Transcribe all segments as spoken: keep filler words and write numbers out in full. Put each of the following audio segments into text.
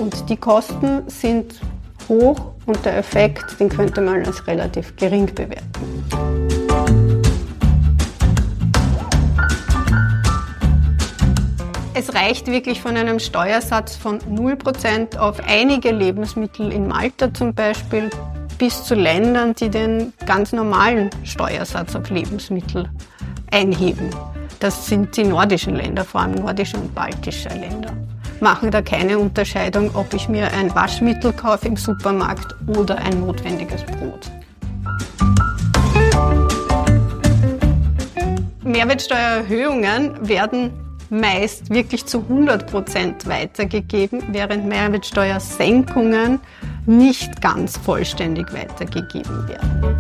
Und die Kosten sind hoch und der Effekt, den könnte man als relativ gering bewerten. Es reicht wirklich von einem Steuersatz von null Prozent auf einige Lebensmittel in Malta zum Beispiel bis zu Ländern, die den ganz normalen Steuersatz auf Lebensmittel einheben. Das sind die nordischen Länder, vor allem nordische und baltische Länder. Machen da keine Unterscheidung, ob ich mir ein Waschmittel kaufe im Supermarkt oder ein notwendiges Brot. Mehrwertsteuererhöhungen werden meist wirklich zu hundert Prozent weitergegeben, während Mehrwertsteuersenkungen nicht ganz vollständig weitergegeben werden.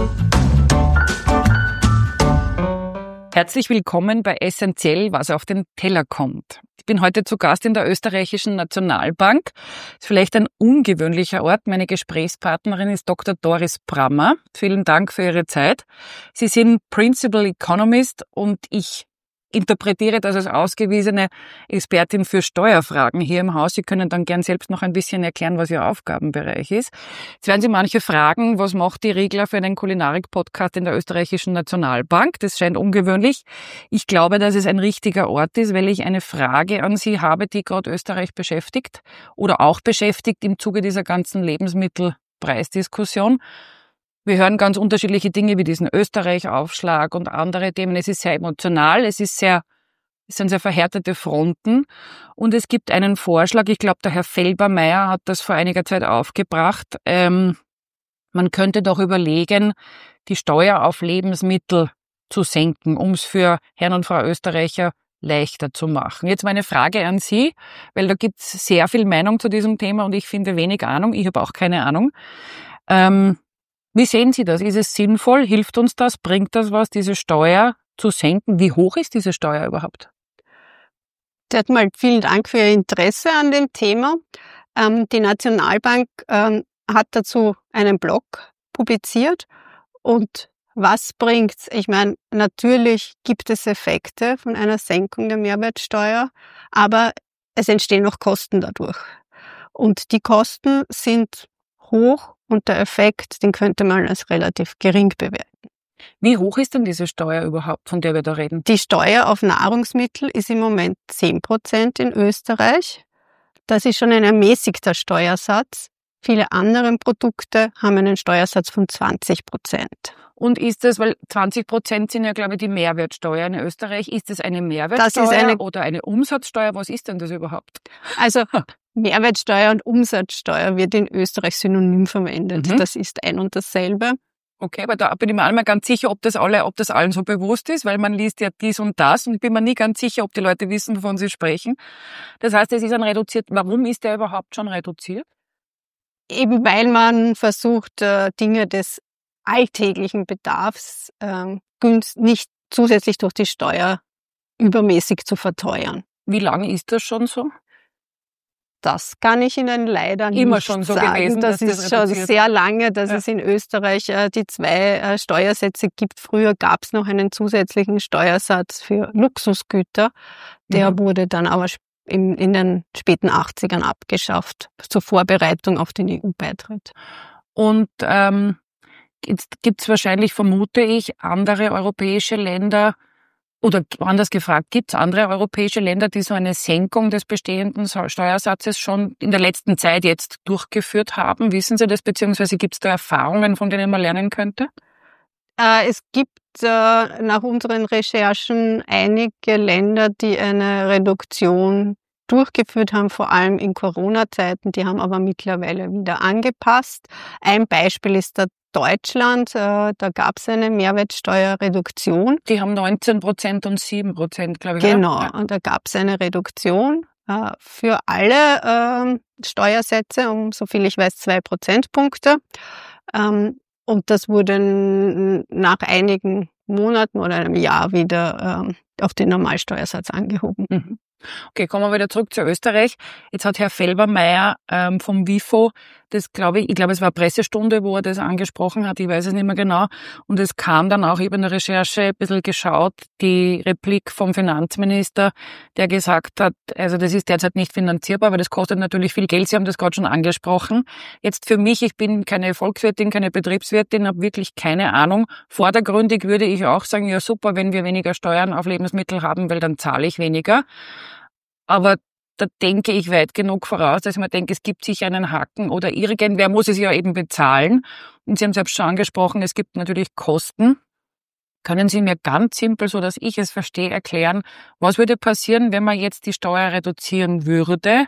Herzlich willkommen bei Essentiell, was auf den Teller kommt. Ich bin heute zu Gast in der Österreichischen Nationalbank. Ist vielleicht ein ungewöhnlicher Ort. Meine Gesprächspartnerin ist Doktor Doris Brammer. Vielen Dank für Ihre Zeit. Sie sind Principal Economist und ich interpretiere das als ausgewiesene Expertin für Steuerfragen hier im Haus. Sie können dann gern selbst noch ein bisschen erklären, was Ihr Aufgabenbereich ist. Jetzt werden Sie manche fragen, was macht die Regler für einen Kulinarik-Podcast in der Österreichischen Nationalbank? Das scheint ungewöhnlich. Ich glaube, dass es ein richtiger Ort ist, weil ich eine Frage an Sie habe, die gerade Österreich beschäftigt oder auch beschäftigt im Zuge dieser ganzen Lebensmittelpreisdiskussion. Wir hören ganz unterschiedliche Dinge wie diesen Österreich-Aufschlag und andere Themen. Es ist sehr emotional, es ist sehr, es sind sehr verhärtete Fronten und es gibt einen Vorschlag, ich glaube, der Herr Felbermayr hat das vor einiger Zeit aufgebracht. Ähm, man könnte doch überlegen, die Steuer auf Lebensmittel zu senken, um es für Herrn und Frau Österreicher leichter zu machen. Jetzt meine Frage an Sie, weil da gibt es sehr viel Meinung zu diesem Thema und ich finde wenig Ahnung, ich habe auch keine Ahnung. Ähm, Wie sehen Sie das? Ist es sinnvoll? Hilft uns das? Bringt das was, diese Steuer zu senken? Wie hoch ist diese Steuer überhaupt? Erstmal vielen Dank für Ihr Interesse an dem Thema. Ähm, die Nationalbank ähm, hat dazu einen Blog publiziert. Und was bringt's? Ich meine, natürlich gibt es Effekte von einer Senkung der Mehrwertsteuer, aber es entstehen noch Kosten dadurch. Und die Kosten sind hoch. Und der Effekt, den könnte man als relativ gering bewerten. Wie hoch ist denn diese Steuer überhaupt, von der wir da reden? Die Steuer auf Nahrungsmittel ist im Moment zehn Prozent in Österreich. Das ist schon ein ermäßigter Steuersatz. Viele andere Produkte haben einen Steuersatz von zwanzig Prozent. Und ist das, weil zwanzig Prozent sind ja, glaube ich, die Mehrwertsteuer in Österreich. Ist das eine Mehrwertsteuer das ist eine, oder eine Umsatzsteuer? Was ist denn das überhaupt? Also Mehrwertsteuer und Umsatzsteuer wird in Österreich synonym verwendet. Mhm. Das ist ein und dasselbe. Okay, aber da bin ich mir einmal ganz sicher, ob das alle, ob das allen so bewusst ist, weil man liest ja dies und das und ich bin mir nie ganz sicher, ob die Leute wissen, wovon sie sprechen. Das heißt, es ist ein reduziert. Warum ist der überhaupt schon reduziert? Eben weil man versucht, Dinge des alltäglichen Bedarfs äh, nicht zusätzlich durch die Steuer übermäßig zu verteuern. Wie lange ist das schon so? Das kann ich Ihnen leider Immer nicht schon so sagen. gewesen, das dass ist das schon reduziert. sehr lange, dass Ja. es in Österreich äh, die zwei äh, Steuersätze gibt. Früher gab es noch einen zusätzlichen Steuersatz für Luxusgüter. Der Mhm. wurde dann aber in, in den späten achtzigern abgeschafft, zur Vorbereitung auf den E U-Beitritt. Und ähm, jetzt gibt's wahrscheinlich, vermute ich, andere europäische Länder, oder anders gefragt, gibt's andere europäische Länder, die so eine Senkung des bestehenden Steuersatzes schon in der letzten Zeit jetzt durchgeführt haben? Wissen Sie das, beziehungsweise gibt's da Erfahrungen, von denen man lernen könnte? Äh, es gibt äh, nach unseren Recherchen einige Länder, die eine Reduktion durchgeführt haben, vor allem in Corona-Zeiten. Die haben aber mittlerweile wieder angepasst. Ein Beispiel ist der Deutschland, äh, da gab es eine Mehrwertsteuerreduktion. Die haben neunzehn Prozent und sieben Prozent, glaube ich. Genau, Ja. und da gab es eine Reduktion äh, für alle äh, Steuersätze um, soviel ich weiß, zwei Prozentpunkte. Ähm, und das wurde n- nach einigen Monaten oder einem Jahr wieder ähm, auf den Normalsteuersatz angehoben. Mhm. Okay, kommen wir wieder zurück zu Österreich. Jetzt hat Herr Felbermayr ähm, vom WIFO Das glaube ich, ich glaube, es war eine Pressestunde, wo er das angesprochen hat, ich weiß es nicht mehr genau. Und es kam dann auch, ich habe in der Recherche ein bisschen geschaut, die Replik vom Finanzminister, der gesagt hat, also das ist derzeit nicht finanzierbar, weil das kostet natürlich viel Geld. Sie haben das gerade schon angesprochen. Jetzt für mich, ich bin keine Volkswirtin, keine Betriebswirtin, habe wirklich keine Ahnung. Vordergründig würde ich auch sagen, ja super, wenn wir weniger Steuern auf Lebensmittel haben, weil dann zahle ich weniger. Aber da denke ich weit genug voraus, dass ich mir denke, es gibt sicher einen Haken oder irgendwer muss es ja eben bezahlen. Und Sie haben selbst schon angesprochen, es gibt natürlich Kosten. Können Sie mir ganz simpel, so dass ich es verstehe, erklären, was würde passieren, wenn man jetzt die Steuer reduzieren würde?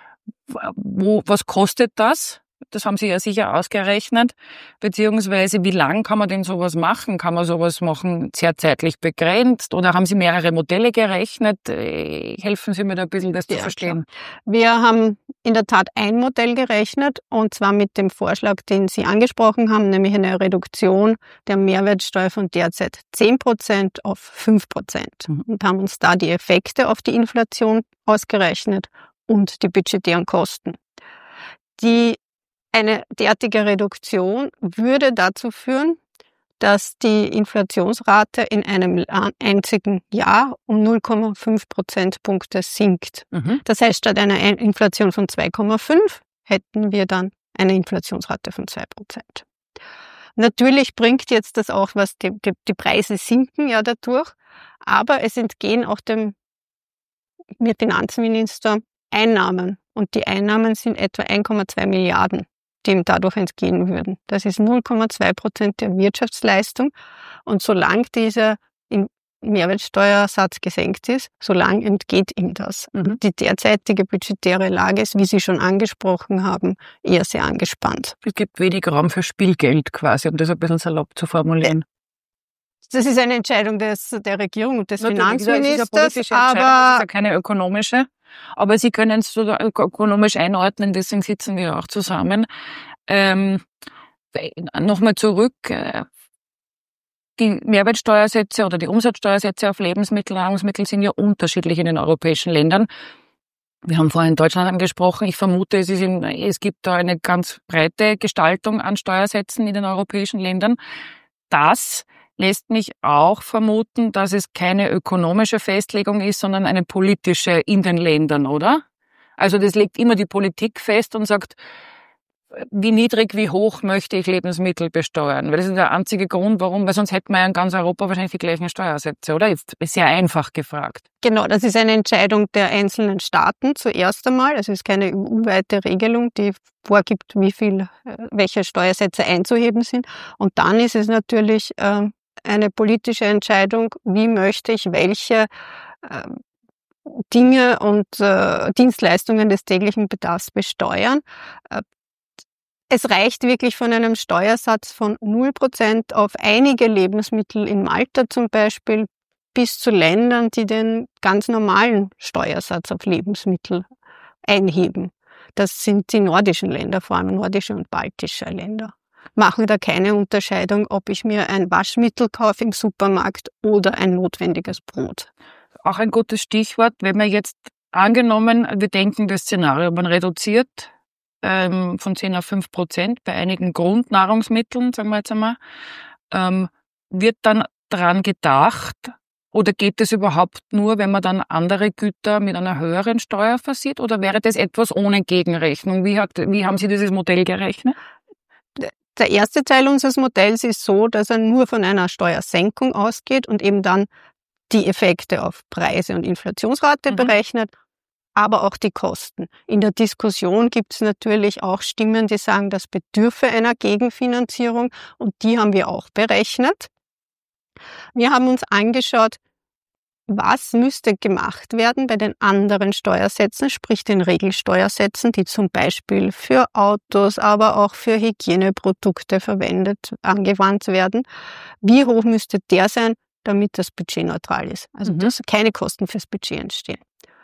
Wo, was kostet das? Das haben Sie ja sicher ausgerechnet. Beziehungsweise, wie lang kann man denn sowas machen? Kann man sowas machen sehr zeitlich begrenzt? Oder haben Sie mehrere Modelle gerechnet? Helfen Sie mir da ein bisschen, das ja, zu verstehen. Klar. Wir haben in der Tat ein Modell gerechnet, und zwar mit dem Vorschlag, den Sie angesprochen haben, nämlich eine Reduktion der Mehrwertsteuer von derzeit zehn Prozent auf fünf Prozent. Mhm. Und haben uns da die Effekte auf die Inflation ausgerechnet und die budgetären Kosten. Die Eine derartige Reduktion würde dazu führen, dass die Inflationsrate in einem einzigen Jahr um null Komma fünf Prozentpunkte sinkt. Mhm. Das heißt, statt einer Inflation von zwei Komma fünf hätten wir dann eine Inflationsrate von zwei Prozent. Natürlich bringt jetzt das auch was, die, die, die Preise sinken ja dadurch, aber es entgehen auch dem Finanzminister Einnahmen. Und die Einnahmen sind etwa ein Komma zwei Milliarden, die ihm dadurch entgehen würden. Das ist null Komma zwei Prozent der Wirtschaftsleistung. Und solange dieser Mehrwertsteuersatz gesenkt ist, solange entgeht ihm das. Mhm. Die derzeitige budgetäre Lage ist, wie Sie schon angesprochen haben, eher sehr angespannt. Es gibt wenig Raum für Spielgeld quasi, um das ein bisschen salopp zu formulieren. Das ist eine Entscheidung des, der Regierung und des Natürlich, Finanzministers, das ist ja aber das ist ja keine ökonomische. Aber Sie können es so ökonomisch einordnen, deswegen sitzen wir auch zusammen. Ähm, Nochmal zurück. Die Mehrwertsteuersätze oder die Umsatzsteuersätze auf Lebensmittel, Nahrungsmittel sind ja unterschiedlich in den europäischen Ländern. Wir haben vorhin Deutschland angesprochen. Ich vermute, es, ist in, es gibt da eine ganz breite Gestaltung an Steuersätzen in den europäischen Ländern. Das lässt mich auch vermuten, dass es keine ökonomische Festlegung ist, sondern eine politische in den Ländern, oder? Also das legt immer die Politik fest und sagt, wie niedrig, wie hoch möchte ich Lebensmittel besteuern? Weil das ist der einzige Grund, warum, weil sonst hätten wir ja in ganz Europa wahrscheinlich die gleichen Steuersätze, oder? Ist sehr einfach gefragt. Genau, das ist eine Entscheidung der einzelnen Staaten zuerst einmal. Also es ist keine E U-weite Regelung, die vorgibt, wie viel, welche Steuersätze einzuheben sind. Und dann ist es natürlich äh, eine politische Entscheidung, wie möchte ich welche äh, Dinge und äh, Dienstleistungen des täglichen Bedarfs besteuern. Äh, es reicht wirklich von einem Steuersatz von null Prozent auf einige Lebensmittel in Malta zum Beispiel bis zu Ländern, die den ganz normalen Steuersatz auf Lebensmittel einheben. Das sind die nordischen Länder, vor allem nordische und baltische Länder. Machen da keine Unterscheidung, ob ich mir ein Waschmittel kaufe im Supermarkt oder ein notwendiges Brot. Auch ein gutes Stichwort, wenn wir jetzt angenommen, wir denken das Szenario, man reduziert ähm, von zehn auf fünf Prozent bei einigen Grundnahrungsmitteln, sagen wir jetzt einmal, ähm, wird dann dran gedacht, oder geht es überhaupt nur, wenn man dann andere Güter mit einer höheren Steuer versieht, oder wäre das etwas ohne Gegenrechnung? Wie, hat, wie haben Sie dieses Modell gerechnet? Der erste Teil unseres Modells ist so, dass er nur von einer Steuersenkung ausgeht und eben dann die Effekte auf Preise und Inflationsrate mhm. berechnet, aber auch die Kosten. In der Diskussion gibt es natürlich auch Stimmen, die sagen, das bedürfe einer Gegenfinanzierung, und die haben wir auch berechnet. Wir haben uns angeschaut, was müsste gemacht werden bei den anderen Steuersätzen, sprich den Regelsteuersätzen, die zum Beispiel für Autos, aber auch für Hygieneprodukte verwendet, angewandt werden. Wie hoch müsste der sein, damit das Budget neutral ist? Also mhm. dass keine Kosten fürs Budget entstehen.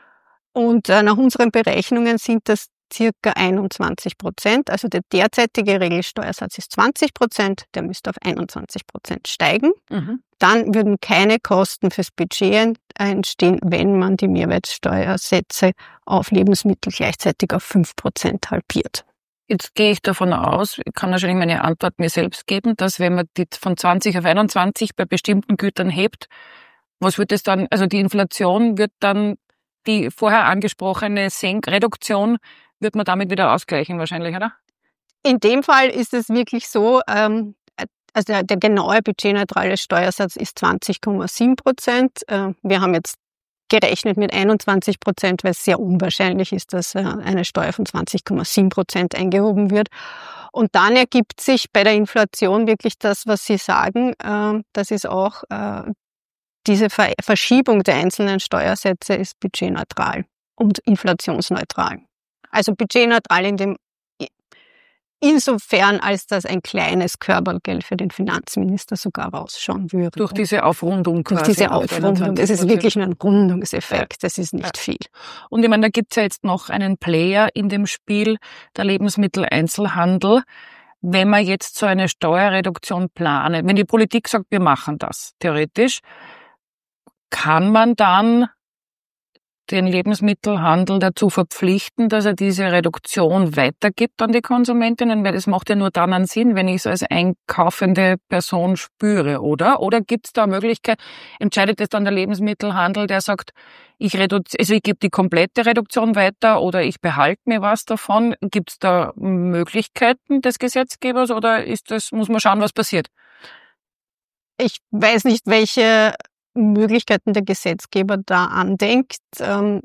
Und äh, nach unseren Berechnungen sind das circa einundzwanzig Prozent. Also der derzeitige Regelsteuersatz ist zwanzig Prozent, der müsste auf einundzwanzig Prozent steigen. Mhm. Dann würden keine Kosten fürs Budget entstehen, wenn man die Mehrwertsteuersätze auf Lebensmittel gleichzeitig auf fünf Prozent halbiert. Jetzt gehe ich davon aus, ich kann wahrscheinlich meine Antwort mir selbst geben, dass wenn man die von zwanzig auf einundzwanzig bei bestimmten Gütern hebt, was wird es dann, also die Inflation wird dann die vorher angesprochene Senk- Reduktion, wird man damit wieder ausgleichen wahrscheinlich, oder? In dem Fall ist es wirklich so, ähm, also der, der genaue budgetneutrale Steuersatz ist zwanzig Komma sieben Prozent. Äh, wir haben jetzt gerechnet mit einundzwanzig Prozent, weil es sehr unwahrscheinlich ist, dass äh, eine Steuer von zwanzig Komma sieben Prozent eingehoben wird. Und dann ergibt sich bei der Inflation wirklich das, was Sie sagen. Äh, das ist auch äh, diese Ver- Verschiebung der einzelnen Steuersätze ist budgetneutral und inflationsneutral. Also budgetneutral in dem insofern, als das ein kleines Körpergeld für den Finanzminister sogar rausschauen würde. Durch diese Aufrundung quasi. Durch diese Aufrundung. Es ist wirklich nur ein Rundungseffekt. Das ist nicht ja. viel. Und ich meine, da gibt's ja jetzt noch einen Player in dem Spiel, der Lebensmitteleinzelhandel. Wenn man jetzt so eine Steuerreduktion plane, wenn die Politik sagt, wir machen das, theoretisch, kann man dann den Lebensmittelhandel dazu verpflichten, dass er diese Reduktion weitergibt an die Konsumentinnen, weil das macht ja nur dann einen Sinn, wenn ich es als einkaufende Person spüre, oder? Oder gibt es da eine Möglichkeit, entscheidet es dann der Lebensmittelhandel, der sagt, ich reduziere, also ich gebe die komplette Reduktion weiter oder ich behalte mir was davon? Gibt es da Möglichkeiten des Gesetzgebers oder ist das, muss man schauen, was passiert? Ich weiß nicht, welche Möglichkeiten der Gesetzgeber da andenkt. Ähm,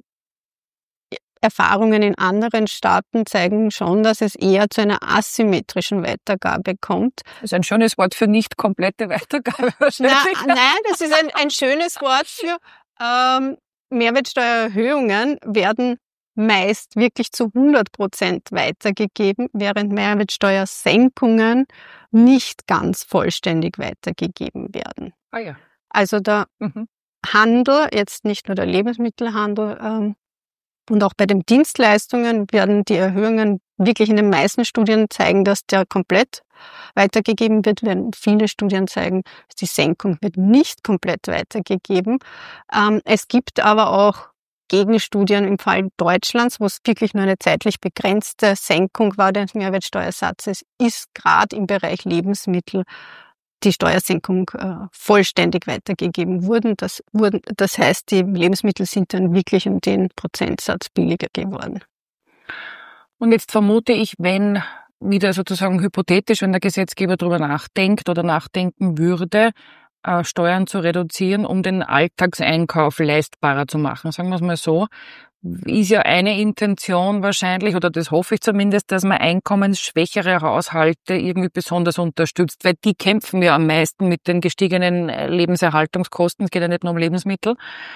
Erfahrungen in anderen Staaten zeigen schon, dass es eher zu einer asymmetrischen Weitergabe kommt. Das ist ein schönes Wort für nicht komplette Weitergabe wahrscheinlich. Na, nein, das ist ein, ein schönes Wort für ähm, Mehrwertsteuererhöhungen werden meist wirklich zu hundert Prozent weitergegeben, während Mehrwertsteuersenkungen nicht ganz vollständig weitergegeben werden. Ah ja. Also der mhm. Handel, jetzt nicht nur der Lebensmittelhandel, ähm, und auch bei den Dienstleistungen werden die Erhöhungen wirklich in den meisten Studien zeigen, dass der komplett weitergegeben wird, während viele Studien zeigen, die Senkung wird nicht komplett weitergegeben. Ähm, es gibt aber auch Gegenstudien im Fall Deutschlands, wo es wirklich nur eine zeitlich begrenzte Senkung war des Mehrwertsteuersatzes, ist gerade im Bereich Lebensmittel die Steuersenkung äh, vollständig weitergegeben wurden. Das, wurden. das heißt, die Lebensmittel sind dann wirklich um den Prozentsatz billiger geworden. Und jetzt vermute ich, wenn wieder sozusagen hypothetisch, wenn der Gesetzgeber darüber nachdenkt oder nachdenken würde, äh, Steuern zu reduzieren, um den Alltagseinkauf leistbarer zu machen, sagen wir es mal so, ist ja eine Intention wahrscheinlich, oder das hoffe ich zumindest, dass man einkommensschwächere Haushalte irgendwie besonders unterstützt, weil die kämpfen ja am meisten mit den gestiegenen Lebenserhaltungskosten. Es geht ja nicht nur um Lebensmittel.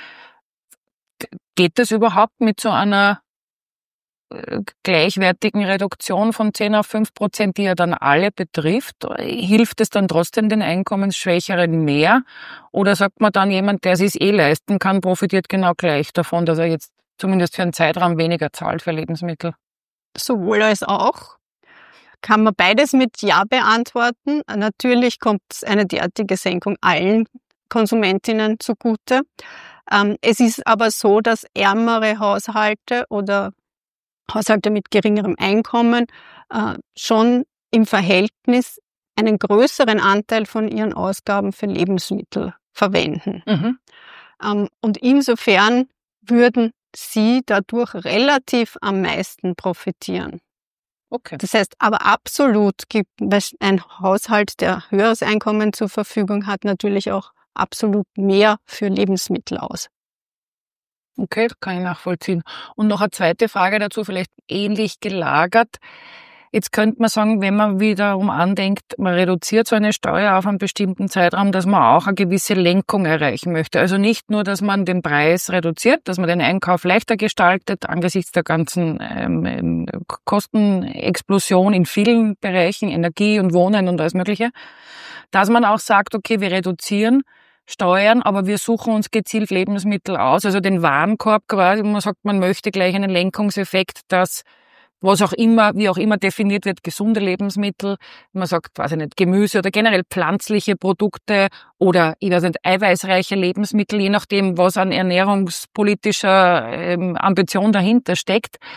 Geht das überhaupt mit so einer gleichwertigen Reduktion von zehn auf fünf Prozent, die ja dann alle betrifft? Hilft es dann trotzdem den Einkommensschwächeren mehr? Oder sagt man dann, jemand, der es sich eh leisten kann, profitiert genau gleich davon, dass er jetzt zumindest für einen Zeitraum weniger zahlt für Lebensmittel? Sowohl als auch. Kann man beides mit Ja beantworten. Natürlich kommt eine derartige Senkung allen Konsumentinnen zugute. Ähm, es ist aber so, dass ärmere Haushalte oder Haushalte mit geringerem Einkommen äh, schon im Verhältnis einen größeren Anteil von ihren Ausgaben für Lebensmittel verwenden. Mhm. Ähm, und insofern würden sie dadurch relativ am meisten profitieren. Okay. Das heißt, aber absolut gibt ein Haushalt, der höheres Einkommen zur Verfügung hat, natürlich auch absolut mehr für Lebensmittel aus. Okay, das kann ich nachvollziehen. Und noch eine zweite Frage dazu, vielleicht ähnlich gelagert. Jetzt könnte man sagen, wenn man wiederum andenkt, man reduziert so eine Steuer auf einen bestimmten Zeitraum, dass man auch eine gewisse Lenkung erreichen möchte. Also nicht nur, dass man den Preis reduziert, dass man den Einkauf leichter gestaltet, angesichts der ganzen ähm, Kostenexplosion in vielen Bereichen, Energie und Wohnen und alles Mögliche, dass man auch sagt, okay, wir reduzieren Steuern, aber wir suchen uns gezielt Lebensmittel aus, also den Warenkorb quasi, man sagt, man möchte gleich einen Lenkungseffekt, dass was auch immer, wie auch immer definiert wird, gesunde Lebensmittel, man sagt, weiß ich nicht, Gemüse oder generell pflanzliche Produkte oder, ich weiß nicht, eiweißreiche Lebensmittel, je nachdem, was an ernährungspolitischer ähm, Ambition dahinter steckt.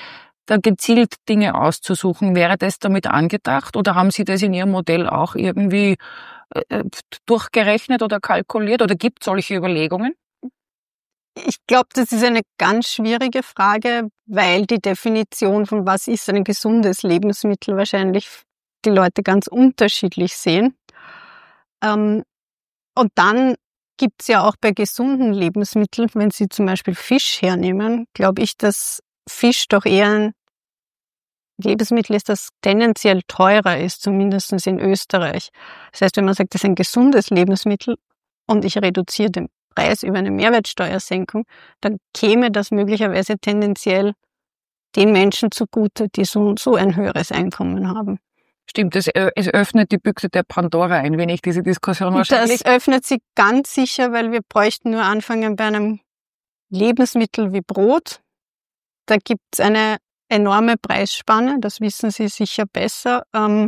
da gezielt Dinge auszusuchen. Wäre das damit angedacht oder haben Sie das in Ihrem Modell auch irgendwie äh, durchgerechnet oder kalkuliert oder gibt es solche Überlegungen? Ich glaube, das ist eine ganz schwierige Frage, weil die Definition von was ist ein gesundes Lebensmittel wahrscheinlich die Leute ganz unterschiedlich sehen. Ähm, und dann gibt's ja auch bei gesunden Lebensmitteln, wenn Sie zum Beispiel Fisch hernehmen, glaube ich, dass Fisch doch eher ein Lebensmittel ist, das tendenziell teurer ist, zumindest in Österreich. Das heißt, wenn man sagt, das ist ein gesundes Lebensmittel und ich reduziere den Preis über eine Mehrwertsteuersenkung, dann käme das möglicherweise tendenziell den Menschen zugute, die so und so ein höheres Einkommen haben. Stimmt, es, es öffnet die Büchse der Pandora ein wenig, diese Diskussion wahrscheinlich. Das öffnet sie ganz sicher, weil wir bräuchten nur anfangen bei einem Lebensmittel wie Brot. Da gibt es eine enorme Preisspanne, das wissen Sie sicher besser. Ähm,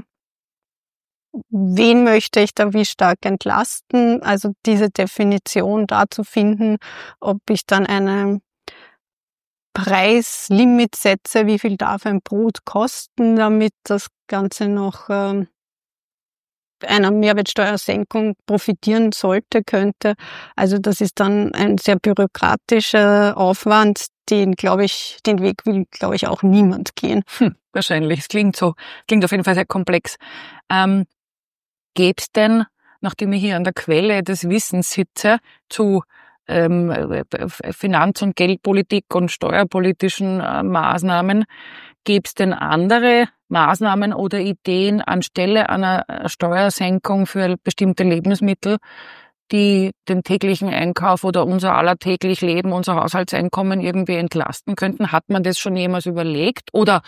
wen möchte ich da wie stark entlasten? Also diese Definition da zu finden, ob ich dann eine Preislimit setze, wie viel darf ein Brot kosten, damit das Ganze noch ähm, einer Mehrwertsteuersenkung profitieren sollte, könnte. Also das ist dann ein sehr bürokratischer Aufwand, den, glaube ich, den Weg will, glaube ich, auch niemand gehen. Hm, wahrscheinlich. Es klingt so, klingt auf jeden Fall sehr komplex. Ähm, Gäbe es denn, nachdem ich hier an der Quelle des Wissens sitze, zu ähm, Finanz- und Geldpolitik und steuerpolitischen äh, Maßnahmen, gäbe es denn andere Maßnahmen oder Ideen anstelle einer Steuersenkung für bestimmte Lebensmittel, die den täglichen Einkauf oder unser aller täglich Leben, unser Haushaltseinkommen irgendwie entlasten könnten? Hat man das schon jemals überlegt? Oder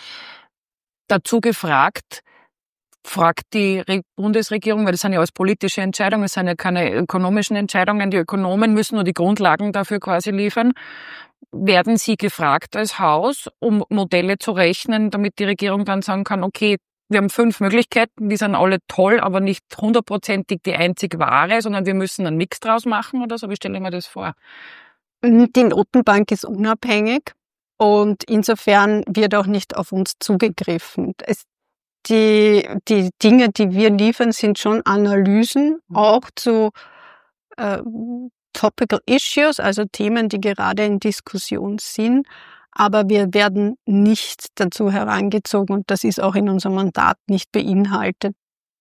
dazu gefragt, fragt die Bundesregierung, weil das sind ja alles politische Entscheidungen, das sind ja keine ökonomischen Entscheidungen, die Ökonomen müssen nur die Grundlagen dafür quasi liefern. Werden Sie gefragt als Haus, um Modelle zu rechnen, damit die Regierung dann sagen kann, okay, wir haben fünf Möglichkeiten, die sind alle toll, aber nicht hundertprozentig die einzig wahre, sondern wir müssen einen Mix draus machen oder so? Wie stelle ich mir das vor? Die Notenbank ist unabhängig und insofern wird auch nicht auf uns zugegriffen. Es, die, die Dinge, die wir liefern, sind schon Analysen, auch zu äh, Topical Issues, also Themen, die gerade in Diskussion sind. Aber wir werden nicht dazu herangezogen und das ist auch in unserem Mandat nicht beinhaltet,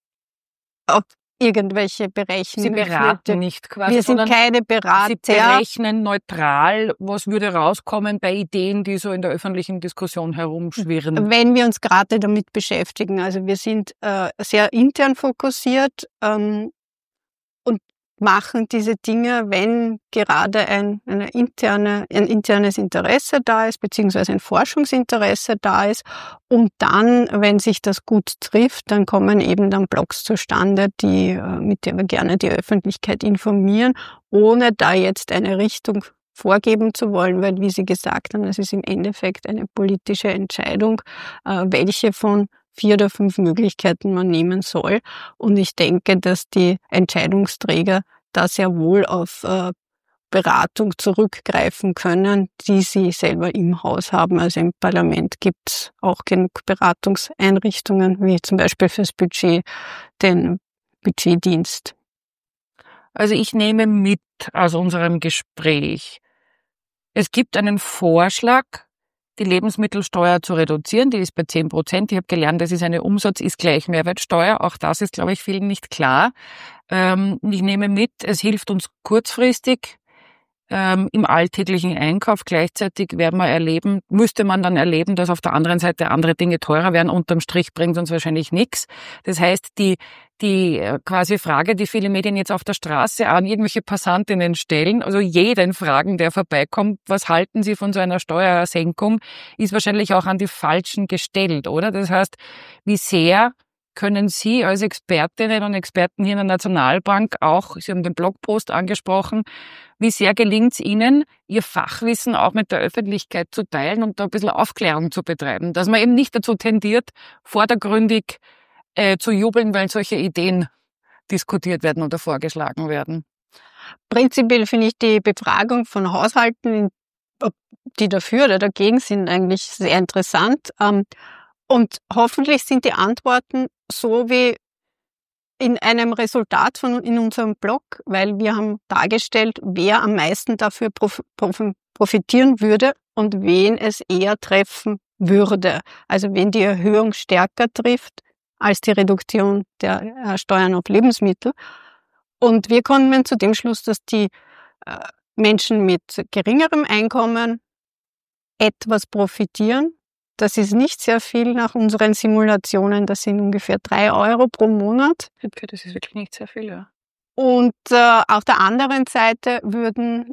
auf irgendwelche Berechnungen. Sie beraten nicht quasi. Wir sind keine Berater. Sie berechnen neutral, was würde rauskommen bei Ideen, die so in der öffentlichen Diskussion herumschwirren. Wenn wir uns gerade damit beschäftigen. Also wir sind äh, sehr intern fokussiert ähm, und machen diese Dinge, wenn gerade ein, eine interne, ein internes Interesse da ist, beziehungsweise ein Forschungsinteresse da ist. Und dann, wenn sich das gut trifft, dann kommen eben dann Blogs zustande, die, mit denen wir gerne die Öffentlichkeit informieren, ohne da jetzt eine Richtung vorgeben zu wollen, weil, wie Sie gesagt haben, es ist im Endeffekt eine politische Entscheidung, welche von vier oder fünf Möglichkeiten man nehmen soll. Und ich denke, dass die Entscheidungsträger da sehr wohl auf äh, Beratung zurückgreifen können, die sie selber im Haus haben. Also im Parlament gibt es auch genug Beratungseinrichtungen, wie zum Beispiel fürs Budget, den Budgetdienst. Also ich nehme mit aus unserem Gespräch, es gibt einen Vorschlag, die Lebensmittelsteuer zu reduzieren, die ist bei zehn Prozent. Ich habe gelernt, das ist eine Umsatz ist gleich Mehrwertsteuer. Auch das ist, glaube ich, vielen nicht klar. Ähm, ich nehme mit, es hilft uns kurzfristig ähm, im alltäglichen Einkauf. Gleichzeitig werden wir erleben, müsste man dann erleben, dass auf der anderen Seite andere Dinge teurer werden. Unterm Strich bringt uns wahrscheinlich nichts. Das heißt, die die quasi Frage, die viele Medien jetzt auf der Straße an irgendwelche Passantinnen stellen, also jeden fragen, der vorbeikommt, was halten Sie von so einer Steuersenkung, ist wahrscheinlich auch an die Falschen gestellt, oder? Das heißt, wie sehr können Sie als Expertinnen und Experten hier in der Nationalbank auch, Sie haben den Blogpost angesprochen, wie sehr gelingt es Ihnen, Ihr Fachwissen auch mit der Öffentlichkeit zu teilen und da ein bisschen Aufklärung zu betreiben, dass man eben nicht dazu tendiert, vordergründig äh, zu jubeln, weil solche Ideen diskutiert werden oder vorgeschlagen werden? Prinzipiell finde ich die Befragung von Haushalten, ob die dafür oder dagegen sind, eigentlich sehr interessant. Und hoffentlich sind die Antworten so wie in einem Resultat von in unserem Blog, weil wir haben dargestellt, wer am meisten dafür prof, prof, profitieren würde und wen es eher treffen würde. Also wen die Erhöhung stärker trifft als die Reduktion der äh, Steuern auf Lebensmittel. Und wir kommen zu dem Schluss, dass die äh, Menschen mit geringerem Einkommen etwas profitieren. Das ist nicht sehr viel nach unseren Simulationen. Das sind ungefähr drei Euro pro Monat. Okay, das ist wirklich nicht sehr viel, ja. Und äh, auf der anderen Seite würden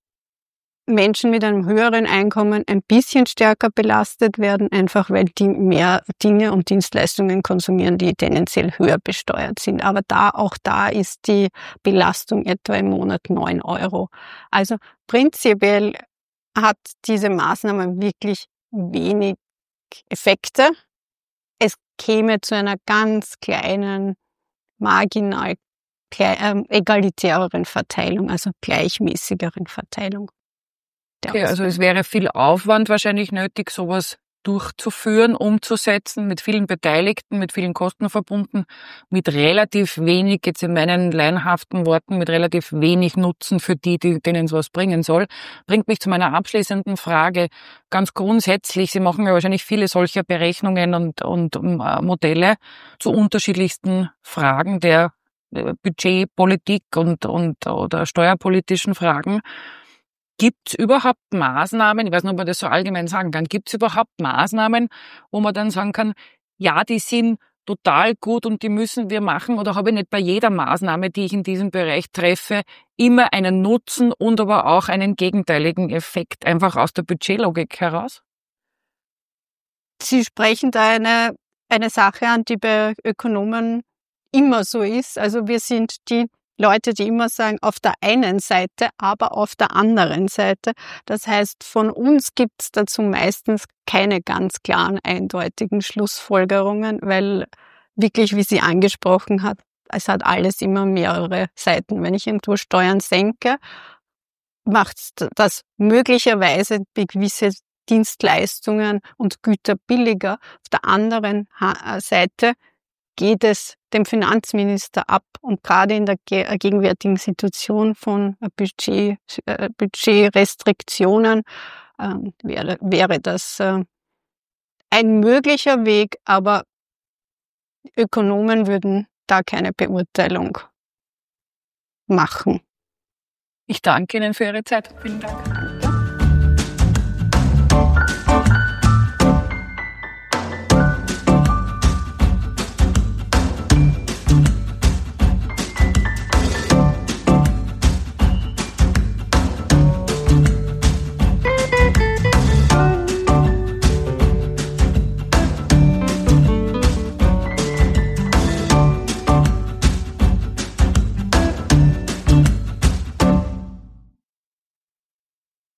Menschen mit einem höheren Einkommen ein bisschen stärker belastet werden, einfach weil die mehr Dinge und Dienstleistungen konsumieren, die tendenziell höher besteuert sind. Aber da, auch da ist die Belastung etwa im Monat neun Euro. Also prinzipiell hat diese Maßnahme wirklich wenig Effekte. Es käme zu einer ganz kleinen, marginal äh, egalitäreren Verteilung, also gleichmäßigeren Verteilung. Okay, also es wäre viel Aufwand wahrscheinlich nötig, sowas durchzuführen, umzusetzen, mit vielen Beteiligten, mit vielen Kosten verbunden, mit relativ wenig, jetzt in meinen laienhaften Worten, mit relativ wenig Nutzen für die, die denen sowas bringen soll. Bringt mich zu meiner abschließenden Frage. Ganz grundsätzlich, Sie machen ja wahrscheinlich viele solcher Berechnungen und, und äh, Modelle zu unterschiedlichsten Fragen der äh, Budgetpolitik und, und oder steuerpolitischen Fragen. Gibt es überhaupt Maßnahmen, ich weiß nicht, ob man das so allgemein sagen kann, gibt es überhaupt Maßnahmen, wo man dann sagen kann, ja, die sind total gut und die müssen wir machen, oder habe ich nicht bei jeder Maßnahme, die ich in diesem Bereich treffe, immer einen Nutzen und aber auch einen gegenteiligen Effekt, einfach aus der Budgetlogik heraus? Sie sprechen da eine, eine Sache an, die bei Ökonomen immer so ist. Also wir sind die Leute, die immer sagen, auf der einen Seite, aber auf der anderen Seite. Das heißt, von uns gibt es dazu meistens keine ganz klaren, eindeutigen Schlussfolgerungen, weil wirklich, wie sie angesprochen hat, es hat alles immer mehrere Seiten. Wenn ich irgendwo Steuern senke, macht das möglicherweise gewisse Dienstleistungen und Güter billiger. Auf der anderen Seite geht es dem Finanzminister ab. Und gerade in der gegenwärtigen Situation von Budget, äh, Budgetrestriktionen äh, wäre, wäre das äh, ein möglicher Weg, aber Ökonomen würden da keine Beurteilung machen. Ich danke Ihnen für Ihre Zeit. Vielen Dank. Ja.